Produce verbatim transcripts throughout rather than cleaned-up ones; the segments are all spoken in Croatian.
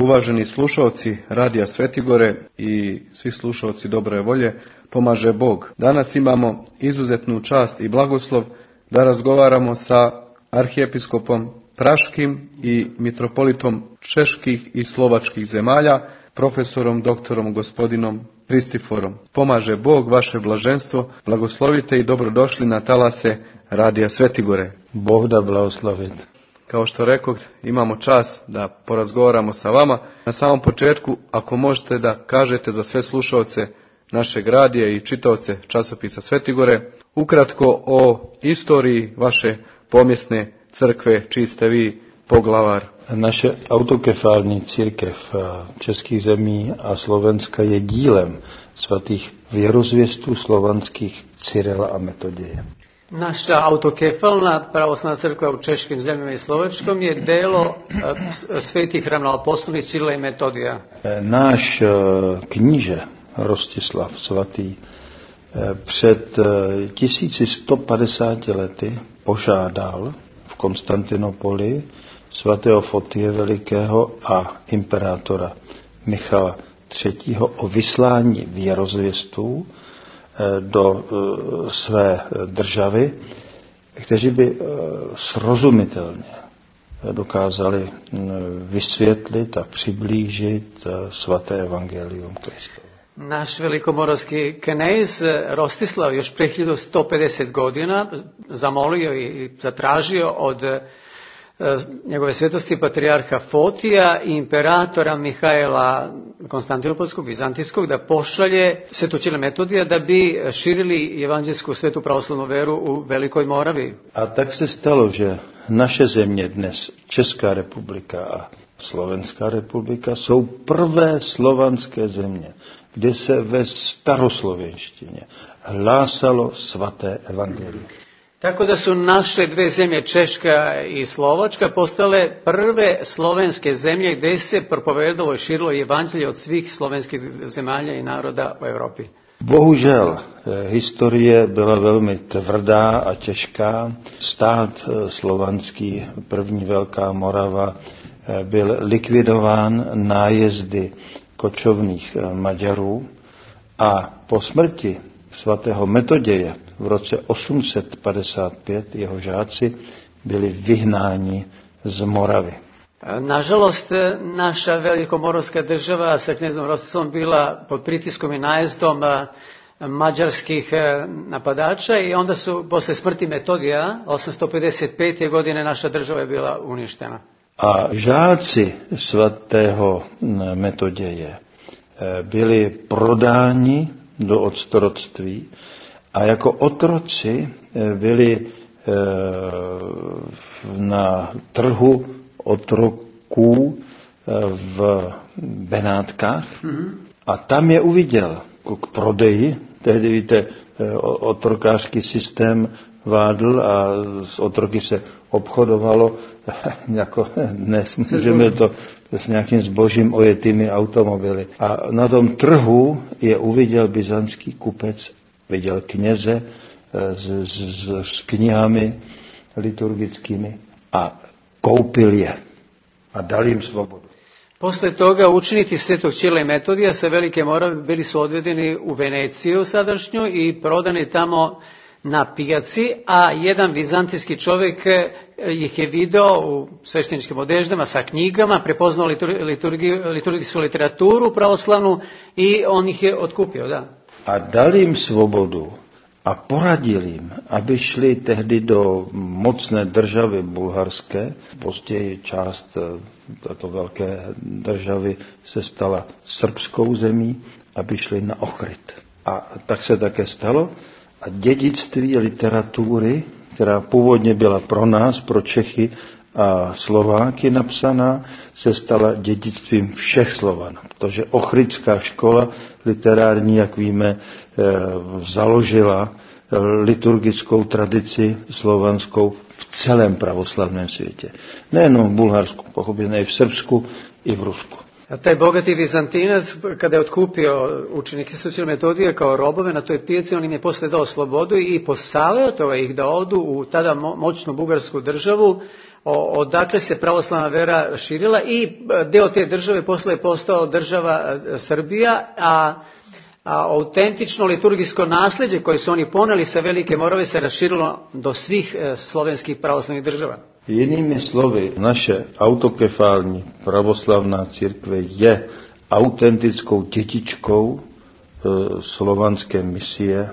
Uvaženi slušalci Radija Svetigore i svi slušalci dobre volje, pomaže Bog. Danas imamo izuzetnu čast i blagoslov da razgovaramo sa arhijepiskopom Praškim i mitropolitom čeških i slovačkih zemalja, profesorom doktorom gospodinom Kristiforom. Pomaže Bog, vaše blaženstvo, blagoslovite i dobrodošli na talase Radija Svetigore. Bog da blagoslovite. Kao što rekoh, imamo čast da porazgovaramo sa vama. Na samom početku, ako možete da kažete za sve slušalce našeg radija i čitaoce časopisa Svetigore, ukratko o istoriji vaše pomjesne crkve, čiji ste vi poglavar. Naše autokefální církev českých zemí a Slovenska je dílem svatých věrozvěstů slovanských Cyrila a Metoděje. Naša autokefalna pravoslavna crkva u češkim zemljama i slovačkom je delo svetih ravnoapostolnih Cyrila i Metodija. Náš kníže Rostislav svatý před tisíc sto padesáti lety požádal v Konstantinopoli svatého Fotie Velikého a imperátora Michala třetího. o vyslání věrozvěstů do své državy, kteří by srozumitelně dokázali vysvětlit a přiblížit svaté evangelium Kristovo. Naš velikomoravski knez Rostislav još pre hiljadu sto pedeset godina zamolio i zatražio od njegove svetosti patrijarha Fotija i imperatora Mihajla Konstantinopolskog, Vizantijskog, da pošalje Svetog Cirila Metodija da bi širili evanđelsku svetu pravoslavnu veru u Velikoj Moravi. A tak se stalo, že naše země dnes, Česká republika a Slovenská republika, jsou prvé slovanské země, kde se ve staroslovenštině hlásalo svaté evangelium. Tako da su naše dve zemlje, Češka i Slovačka, postale prve slovenske zemlje gdje se propovedalo i širilo evanđelje od svih slovenskih zemalja i naroda u Evropi. Bohužel, historie byla velmi tvrdá a těžká. Stát slovanský, první Velká Morava, byl likvidován nájezdy kočovných Maďarů a po smrti svatého Metoděje v roce osm set padesát pět jeho žáci byli vyhnáni z Moravy. Nažalost, naša velikomoravska država sa knezom Rostislavom bila pod pritiskom i najezdom mađarskih napadača i onda su, posle smrti Metodija, osamsto pedeset pete. godine naša država je bila uništena. A žáci svatého Metoděje byli prodáni do otroctví a jako otroci byli na trhu otroků v Benátkách a tam je uviděl k prodeji. Tehdy, víte, otrokářský systém vládl a s otroky se obchodovalo, jako dnes můžeme to s nějakým zbožím ojetými automobily. A na tom trhu je uviděl byzantský kupec, viděl kněze s, s, s knihami liturgickými a koupil je a dal jim svobodu. Posle toga učenici Svetog Cirila i Metodija sa Velike Morave bili su odvedeni u Veneciju sadašnju i prodani tamo na pijaci, a jedan vizantijski čovjek ih je video u svešteničkim odeždama sa knjigama, prepoznao liturgijsku literaturu pravoslavnu i on ih je otkupio, da. A dal jim svobodu a poradil jim, aby šli tehdy do mocné državy bulharské. Později část této velké državy se stala srbskou zemí, aby šli na Ochryd. A tak se také stalo. A dědictví literatury, která původně byla pro nás, pro Čechy a Slováky napsaná, se stala dědictvím všech Slovan. Protože Ochrydská škola literární, jak víme, založila liturgickou tradici slovanskou v celém pravoslavném světě. Nejenom v Bulharsku, pochopitelně i v Srbsku, i v Rusku. A taj bogati Vizantinac, kada je otkupio učenike Svetog Cirila i Metodija kao robove na toj pijaci, on im je posle dao slobodu i posaveo toga ih da odu u tada moćnu bugarsku državu, odakle se pravoslavna vera širila i deo te države posle je postao država Srbija, a a autentično liturgijsko nasljeđe koje su oni poneli sa Velike Morave se raširilo do svih slovenskih pravoslavnih država. Jinými slovy, naše autokefální pravoslavná církve je autentickou dětičkou e, slovanské misie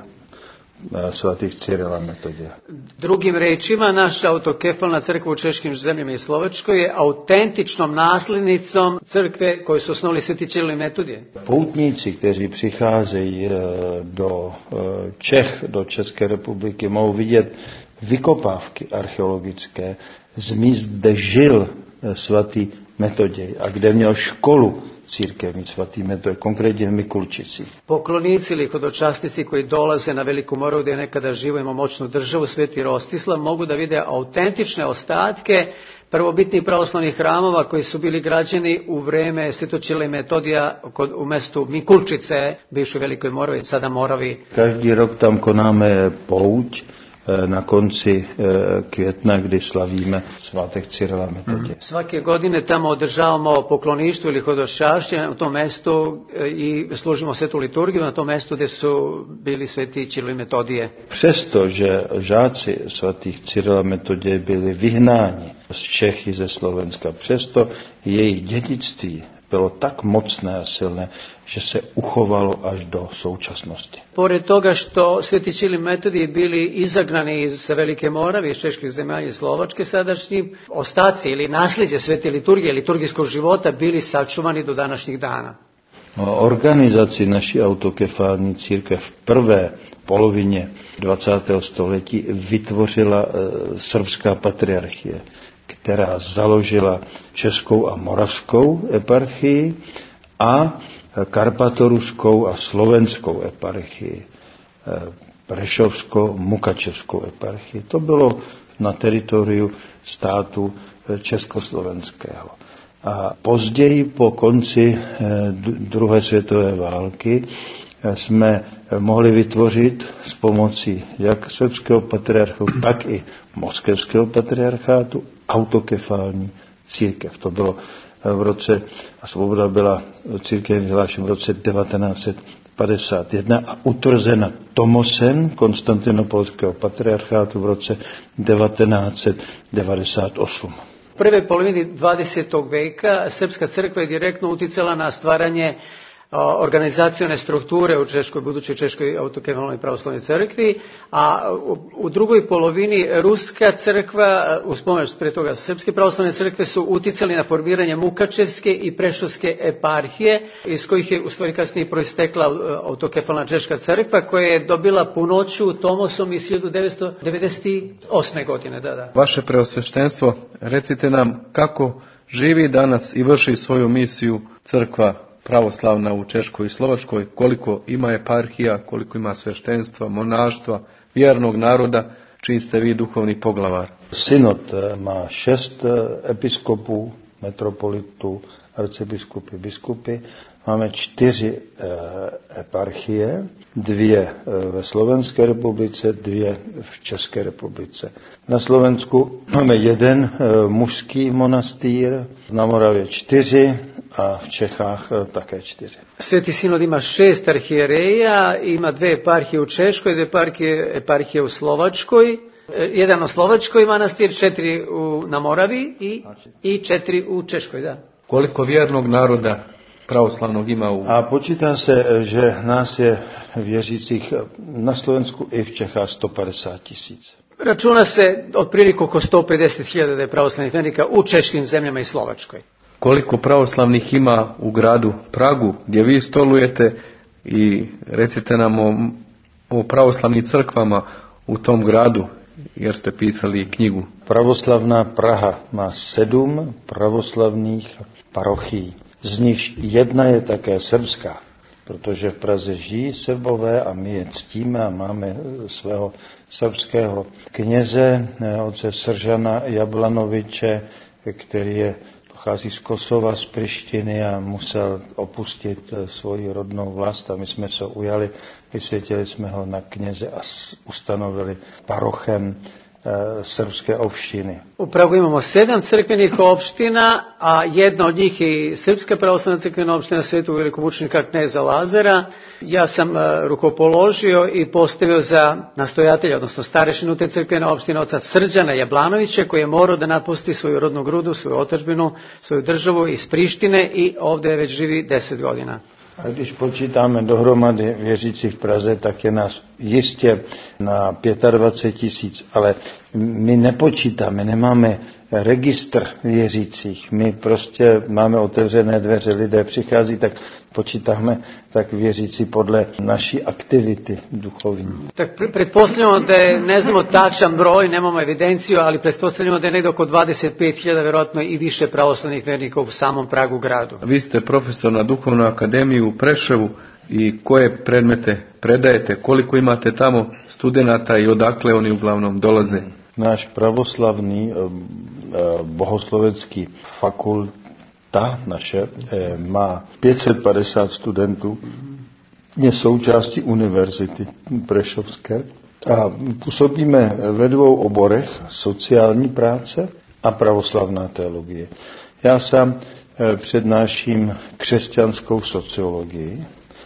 e, svatých Cyrila Metodija. Drugim rečima, naša autokefalna crkva u češkim zemljama i Slovačkoj je autentičnom nasljednicom crkve koju su osnovali sveti Ciril i Metodije. Poutníci, kteří přicházejí do Čech, do České republiky, mohou vidět vykopávky archeologické z míst, kde žil svatý Metoděj a kde měl školu církevní svatý Metodij, konkrétně v Mikulčicích. Poklonici ili hodočasnici koji dolaze na Veliku Moravu gdje je nekada živo, ima moćnu državu, Sveti Rostislav, mogu da vide autentične ostatke prvobitnih pravoslavnih hramova koji su bili građeni u vreme Svetog Cirila i Metodija kod, u mestu Mikulčice, bivšoj Velikoj Moravi, sada Moravi. Každý rok tam konáme pouť na konci května, kdy slavíme svátek Cyrila Metodija. Svake godine tamo održavamo pokloništvo ili hodočašće u tom mestu i služimo svetu liturgiju na tom mestu gdje su bili sveti Ciril i Metodije. Přesto, že žáci svatých Cyrila Metodije byli vyhnáni z Čech i ze Slovenska, přesto jejich dědictví bylo tak mocné a silné, že se uchovalo až do současnosti. Pored toga što sveti Ciril i Metodij bili izagnani iz Velike Morave, iz čeških zemalja i Slovačke sadašnji, ostaci ili nasljeđe svete liturgije, liturgijskog života bili sačuvani do današnjih dana. Organizaci naší autokefální církev v prvé polovině dvacátého století vytvořila srbská patriarchie, která založila Českou a Moravskou eparchii a Karpatorušskou a Slovenskou eparchii, Prešovsko-Mukačevskou eparchii. To bylo na teritoriu státu československého. A později po konci druhé světové války jsme mohli vytvořit s pomocí jak srbského patriarchu, tak i moskevského patriarchátu autokefální církev. To bylo v roce, a svoboda byla církevní vyhlášena v roce devatenáct set padesát jedna a utvrzena Tomosem konstantinopolského patriarchátu v roce devatenáct set devadesát osm. U prve polovini dvadesetog veka srpska crkva je direktno uticala na stvaranje organizacione strukture u Češkoj, budućoj Češkoj autokefalnoj pravoslavnoj crkvi, a u drugoj polovini ruska crkva, uz pomoć pre toga srpske pravoslavne crkve, su uticali na formiranje Mukačevske i Prešovske eparhije, iz kojih je u stvari kasnije proistekla autokefalna Češka crkva, koja je dobila punoću Tomosom iz hiljadu devetsto devedeset osme. godine. Da, da. Vaše preosveštenstvo, recite nam kako živi danas i vrši svoju misiju crkva pravoslavna u Češkoj i Slovačkoj, koliko ima eparhija, koliko ima sveštenstva, monaštva, vjernog naroda, čiji ste vi duhovni poglavar. Synod má šest episkopů, metropolitů, arcibiskupy, biskupy. Máme čtyři eparchie, dvě ve Slovenské republice, dvě v České republice. Na Slovensku máme jeden mužský monastýr, na Moravě čtyři a v Čechách také čtyři. Sveti Sinod ima šest arhijereja, ima dve eparhije u Češkoj, dve eparhije, eparhije u Slovačkoj, jedan u Slovačkoj manastir, četiri u, na Moravi i, i četiri u Češkoj, da. Koliko vjernog naroda pravoslavnog ima u... A počítá se, že nás je věřících na Slovensku i v Čechách sto padesát tisíc. Računa se otprilike oko sto pedeset hiljada da je pravoslavnih vernika u češkim zemljama i Slovačkoj. Koliko pravoslavnih ima u gradu Pragu gdje vi stolujete i recite nam o, o pravoslavnim crkvama u tom gradu, jer ste pisali knjigu. Pravoslavná Praha má sedm pravoslavných parochií. Z nich jedna je také srbská, protože v Praze žijí Srbové a my je ctíme a máme svého srbského kněze, otce Seržana Jablanoviče, který je pochází z Kosova, z Prištiny a musel opustit svoji rodnou vlast a my jsme se ujali, vysvětili jsme ho na kněze a ustanovili parochem srpske opštine. U Pragu imamo sedam crkvenih opština, a jedna od njih je i Srpska pravoslavna crkvena opština Svetog velikomučenika kneza Lazara. Ja sam rukopoložio i postavio za nastojatelja, odnosno starešinu te crkvene opštine, oca Srđana Jablanovića, koji je morao da napusti svoju rodnu grudu, svoju otadžbinu, svoju državu iz Prištine i ovdje već živi deset godina. A když počítáme dohromady věřících v Praze, tak je nás jistě na dvacet pět tisíc, ale my nepočítáme, nemáme registr věřících. My prostě máme otevřené dveře, lidé přichází, tak počítáme tak věřící podle naší aktivity duchovní. Tak pretpostavljamo da je, ne znamo tačan broj, nemamo evidenciju, ali pretpostavljamo da je negdje oko dvadeset pet hiljada, vjerojatno i više pravoslavnih vernika u samom Pragu gradu. Vi ste profesor na Duhovnoj akademiji u Preševu i koje predmete predajete, koliko imate tamo studenata i odakle oni uglavnom dolaze? Náš pravoslavný bohoslovecký fakulta naše má pět set padesát studentů, je součástí univerzity Prešovské a působíme ve dvou oborech, sociální práce a pravoslavná teologie. Já sám přednáším křesťanskou sociologii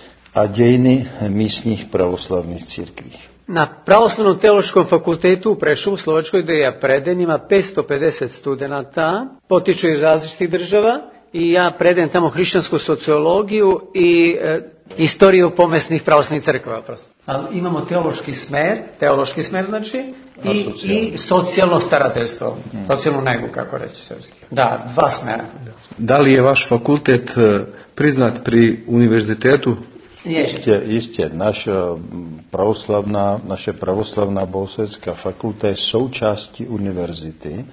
a dějiny místních pravoslavných církví. Na Pravoslavnom teološkom fakultetu u Prešovu, u Slovačkoj, gde ja predajem, ima petsto pedeset studenata, potiču iz različitih država i ja predajem tamo hrišćansku sociologiju i e, istoriju pomesnih pravoslavnih crkva. Ali imamo teološki smer, teološki smer znači, i, i socijalno starateljstvo, hmm. socijalnu negu, kako reći srpski. Da, dva smera. Da li je vaš fakultet priznat pri univerzitetu? Jistě, jistě. Naša pravoslavná, naše pravoslavná bohoslovecká fakulta je součástí univerzity,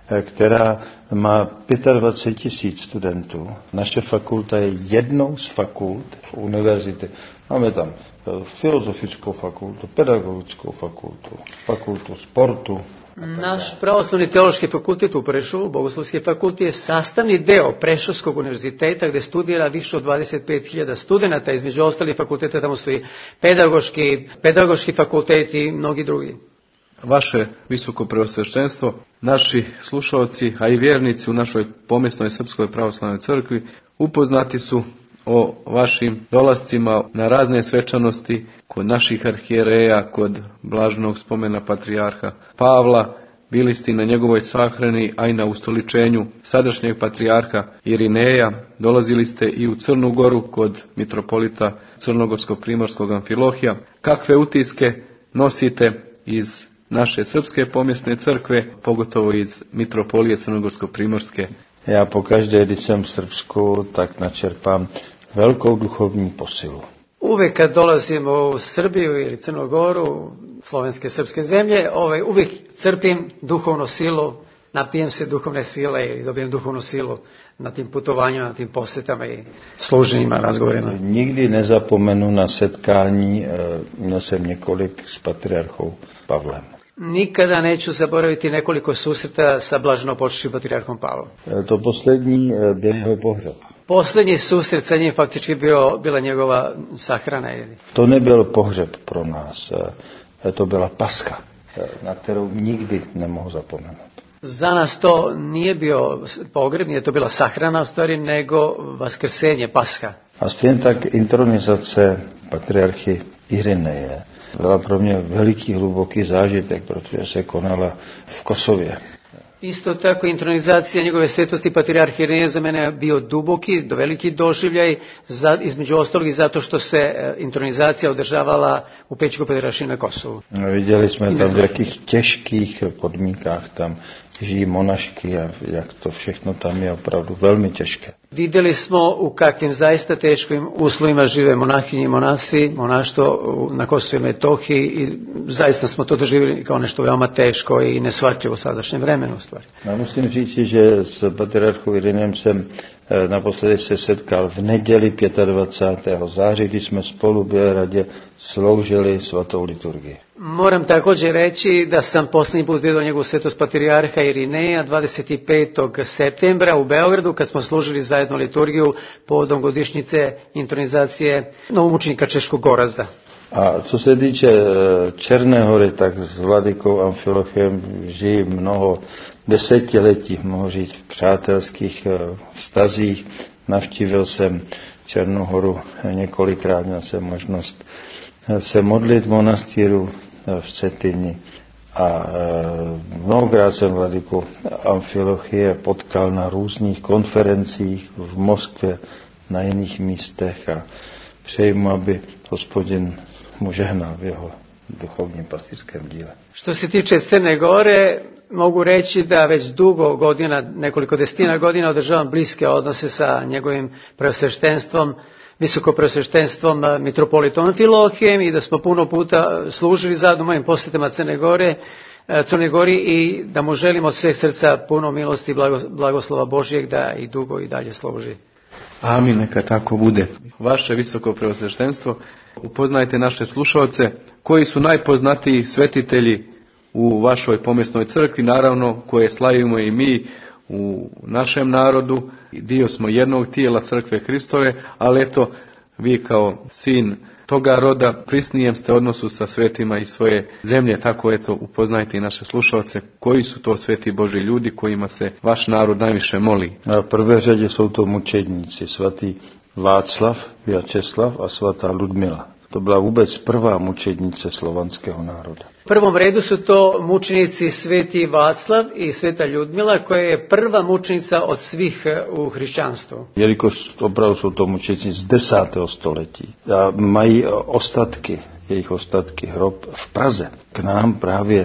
která má dvacet pět tisíc studentů. Naše fakulta je jednou z fakult univerzity. Máme tam filozofickou fakultu, pedagogickou fakultu, fakultu sportu. Naš pravoslavni teološki fakultet u Prešovu, Bogoslovski fakultet, je sastavni deo Prešovskog univerziteta gdje studira više od dvadeset pet hiljada studenata, između ostalih fakulteta tamo su i pedagoški, pedagoški fakulteti i mnogi drugi. Vaše visoko preosveštenstvo, naši slušalci, a i vjernici u našoj pomjesnoj Srpskoj pravoslavnoj crkvi upoznati su o vašim dolascima na razne svečanosti kod naših arhijereja, kod blaženog spomena patrijarha Pavla, bili ste na njegovoj sahrani, a i na ustoličenju sadašnjeg patrijarha Irineja, dolazili ste i u Crnu Goru kod mitropolita Crnogorsko-primorskog Amfilohija. Kakve utiske nosite iz naše srpske pomjesne crkve, pogotovo iz mitropolije Crnogorsko-primorske? Já pokaždé, když jsem v Srbsku, tak načerpám velkou duchovní posilu. Uvek kad dolazimo u Srbiju ili Crnu Goru, slovenske srpske zemlje, ovaj, uvijek crpim duhovnu silu, napijem se duhovne sile i dobijem duhovnu silu na tim putovanjima, na tim posjetama i služenjima, razgovorima. Nikdy nezapomenu na setkání, měl jsem několik s patriarchou Pavlem. Nikada neću zaboraviti nekoliko susreta sa blaženopočivšim patrijarhom Pavlom. To poslední byl jeho pohřeb. Poslednji susret sa njim faktički bio, bila njegova sahrana. To nebyl pohřeb pro nás, to byla paska, na kterou nikdy nemohu zapomenout. Za nas to nije bio pogreb, nije to bila sahrana u stvari, nego vaskrsenje, paska. A stejně tak intronizace patriarchy Irineje byla pro mě veliký, hluboký zážitek, protože se konala v Kosově. Isto tako intronizacija njegove svetosti patrijarha Irineja za mene bio duboki, do veliki doživljaj, za, između ostalog i zato što se e, intronizacija održavala u Pećkoj patrijaršiji na Kosovu. Viděli jsme tam, v jakých těžkých podmínkách tam žijí monašky a jak to všechno tam je opravdu velmi těžké. Vidjeli smo u kakvim zaista teškim uslovima žive monahinje i monasi, monaštvo na Kosovu i Metohiji i zaista smo to doživjeli kao nešto veoma teško i nesvatljivo u sadašnjem vremenu u stvari. Já musím říct, že s patriarchou Irinejem jsem naposledy se setkal v neděli dvacátého pátého září, kdy jsme spolu v Bělehradě sloužili svatou liturgii. Moram također reći da sam posljednji put vidio njegovu svetost patrijarha Irineja dvadeset petog septembra u Beogradu kad smo služili zajedno liturgiju povodom godišnjice intronizacije novomučenika Češkog Gorazda. A co se týče Černé hory, tak s vladykou Amfilochem žijí mnoho desetiletí, mohu říct, v přátelských vztazích. Navštívil jsem Černou horu několikrát, měl jsem možnost se modlit v monastýru v Cetyni a mnohokrát jsem vladyku Amfilochie potkal na různých konferencích v Moskvě, na jiných místech a přeji mu, aby Hospodin mu žehnal v jeho duhovním pastýrskom díle. Što se tiče Crne Gore, mogu reći da već dugo godina, nekoliko desetina godina održavam bliske odnose sa njegovim preosveštenstvom, visokopreosveštenstvom mitropolitom Amfilohijem i da smo puno puta služili zajedno mojim posjetama Crne Gore, Crnoj Gori i da mu želimo od sveg srca puno milosti i blagoslova Božjeg da i dugo i dalje služi. Amin, neka tako bude. Vaše visoko preosveštenstvo, upoznajte naše slušalce koji su najpoznatiji svetitelji u vašoj pomjesnoj crkvi, naravno koje slavimo i mi u našem narodu. Dio smo jednog tijela crkve Hristove, ali eto, vi kao sin toga roda prisnijem ste odnosu sa svetima iz svoje zemlje, tako eto upoznajte i naše slušalce koji su to sveti Božji ljudi kojima se vaš narod najviše moli. Na prvé řadě jsou to mučedníci, svatý Václav, Vjačeslav a svatá Ludmila. To byla vůbec prvá mučednice slovanského národa. U prvom redu su to mučenici sveti Václav i sveta Ljudmila, koja je prva mučenica od svih u hrišćanstvu. Jelikož opravdu jsou to mučenici z desátého století a mají ostatky, jejich ostatky, hrob v Praze. K nám právě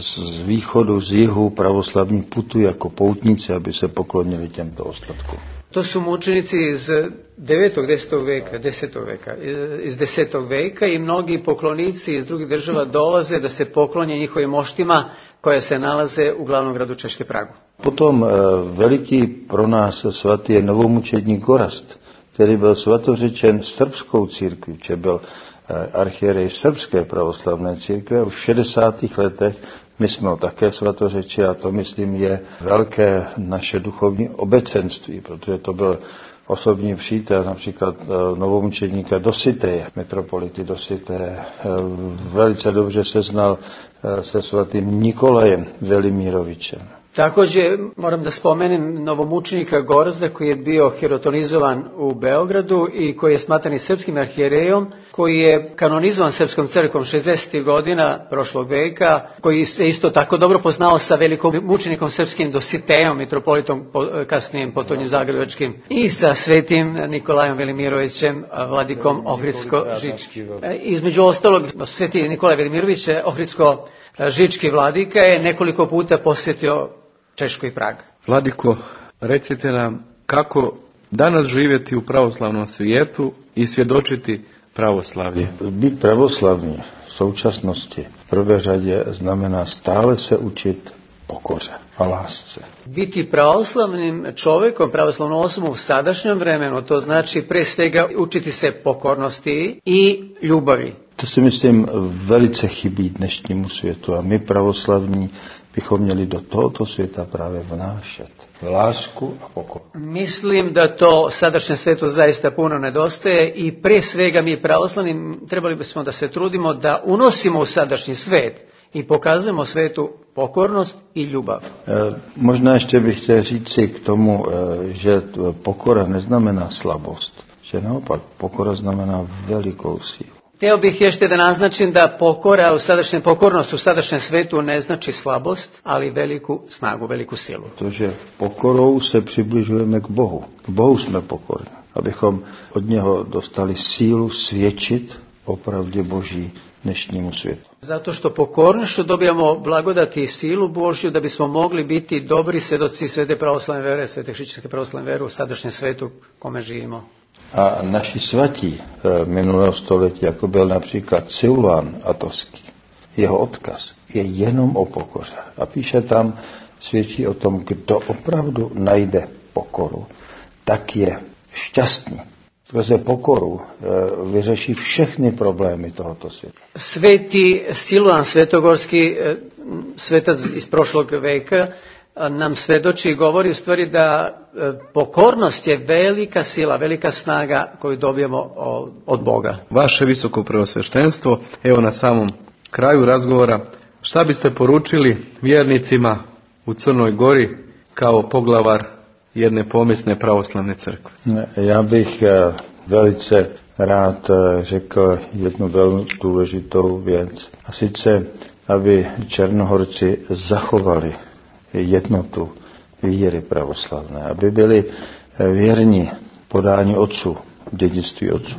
z východu, z jihu pravoslavní putují jako poutníci, aby se poklonili těmto ostatkům. To su mučenici iz devetog, desetog veka, desetog veka, iz desetog veka i mnogi poklonici iz drugih država dolaze da se poklonje njihovim moštima koje se nalaze u glavnom gradu Češke Pragu. Potom veliký pro nás svatý je novomučedník Gorazd, který byl svatořečen srbskou církví, či byl archierej srbské pravoslavné církve. Už v šedesátých letech my jsme ho také svatořeči a to, myslím, je velké naše duchovní obecenství, protože to byl osobní přítel například novomučedníka Dositeje, metropolity Dositeje. Velice dobře se znal se svatým Nikolajem Velimírovićem. Također moram da spomenem novomučenika Gorazda koji je bio hirotonizovan u Beogradu i koji je smatran i srpskim arhijerejom, koji je kanonizovan srpskom crkvom šezdesetih godina prošlog veka, koji se isto tako dobro poznao sa velikom mučenikom srpskim Dositejom, mitropolitom kasnijem potonjim zagrebačkim i sa svetim Nikolajom Velimirovićem, vladikom Ohridsko-Žički. Između ostalog, sveti Nikolaj Velimirović, Ohridsko-Žički vladika, je nekoliko puta posjetio Češku i Prag. Vladiko, recite nam kako danas živjeti u pravoslavnom svijetu i svjedočiti pravoslavlje. Být pravoslavný v současnosti v prvé řadě znamená stále se učit pokoře a lásce. Biti pravoslavnim čovjekom, pravoslavnom osobom u sadašnjem vremenu, to znači pre svega učiti se pokornosti i ljubavi. To si myslím velice chybí dnešnímu světu a my pravoslavní bychom měli do tohoto světa právě vnášet lásku a pokoru. Mislim da to sadašnjem svetu zaista puno nedostaje i pre svega mi pravoslavni trebali bismo da se trudimo da unosimo u sadašnji svet i pokazujemo svetu pokornost i ljubav. E, možná ještě bych chtěl říct si k tomu, e, že pokora neznamená slabost, že naopak pokora znamená velikou sílu. Htio bih ještě da naznačim da pokora u sadašnjem, pokornost u sadašnjem svetu ne znači slabost, ali veliku snagu, veliku silu. Protože pokorou se přibližujeme k Bohu. K Bohu jsme pokorní, abychom od něho dostali sílu svědčit o pravdě Boží dnešnímu svijetu. Zato što pokornošću dobijamo blagodati i silu Božju da bismo mogli biti dobri svjedoci svete pravoslavne vere, svete hrišćanske pravoslavne vere u sadašnjem svetu kome živimo. A naši svatí e, minulého století, jako byl například Silván Atovský, jeho odkaz je jenom o pokoře. A píše tam, svědčí o tom, kdo opravdu najde pokoru, tak je šťastný. Skrze pokoru e, vyřeší všechny problémy tohoto světa. Sveti Silvan Svetogorski, svetac iz prošlog veka, nam svedoči i govori u stvari da pokornost je velika sila, velika snaga koju dobijemo od Boga. Vaše visoko preosveštenstvo, evo na samom kraju razgovora, šta biste poručili vjernicima u Crnoj Gori kao poglavar jedne pomjesne pravoslavne crkve? Já bych velice rád řekl jednu velmi důležitou věc. A sice, aby Černohorci zachovali jednotu víry pravoslavné, aby byli věrní podání otců, dědictví otců.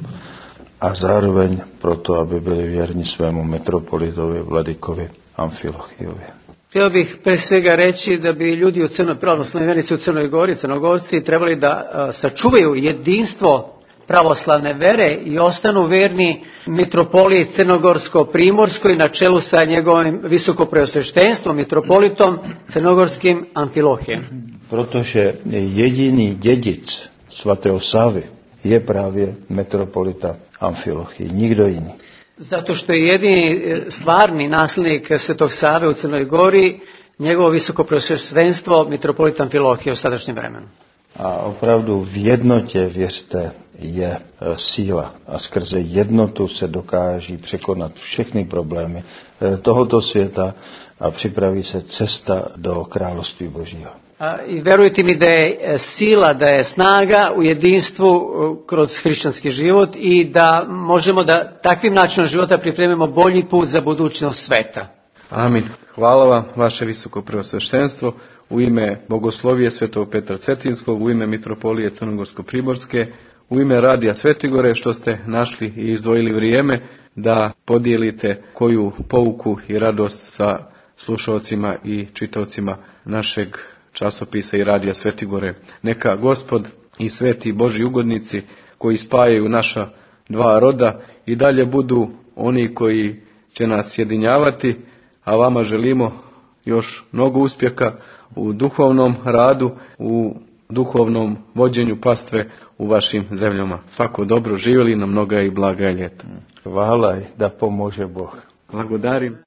A zároveň proto, aby byli věrní svému metropolitovi, vladikovi Amfilohiovi. Htio bih pre svega reći da bi ljudi u Crnoj pravoslavnoj vjernici u Crnoj Gori, Crnogorci, trebali da a, sačuvaju jedinstvo pravoslavne vere i ostanu verni mitropoliji Crnogorsko-Primorskoj na čelu sa njegovim visokopreosveštenstvom, mitropolitom crnogorskim Amfilohijem. Protože jediný dědic svatého Savy je právě metropolita Amfilohij, nikdo jiný. Zato što je jedini stvarni nasljednik Svetog Save u Crnoj Gori njegovo visokopreosveštenstvo mitropolita Amfilohije u sadašnjem vremenu. A opravdu v jednotě, věřte, je síla. A skrze jednotu se dokáží překonat všechny problémy tohoto světa a připraví se cesta do království Božího. A, I verujte mi da je sila, da je snaga u jedinstvu kroz hrišćanski život i da možemo da takvim načinom života pripremimo bolji put za budućnost sveta. Amin. Hvala vam, vaše visoko preosveštenstvo, u ime Bogoslovije Svetog Petra Cetinskog, u ime Mitropolije Crnogorsko-Primorske, u ime Radija Svetigore, što ste našli i izdvojili vrijeme da podijelite koju pouku i radost sa slušalcima i čitaocima našeg časopisa i Radija Svetigore. Neka Gospod i sveti Božji ugodnici koji spajaju naša dva roda i dalje budu oni koji će nas sjedinjavati, a vama želimo još mnogo uspjeha u duhovnom radu, u duhovnom vođenju pastve u vašim zemljama. Svako dobro, živjeli na mnoga i blaga ljeta. Hvala i da pomože Bog. Blagodarim.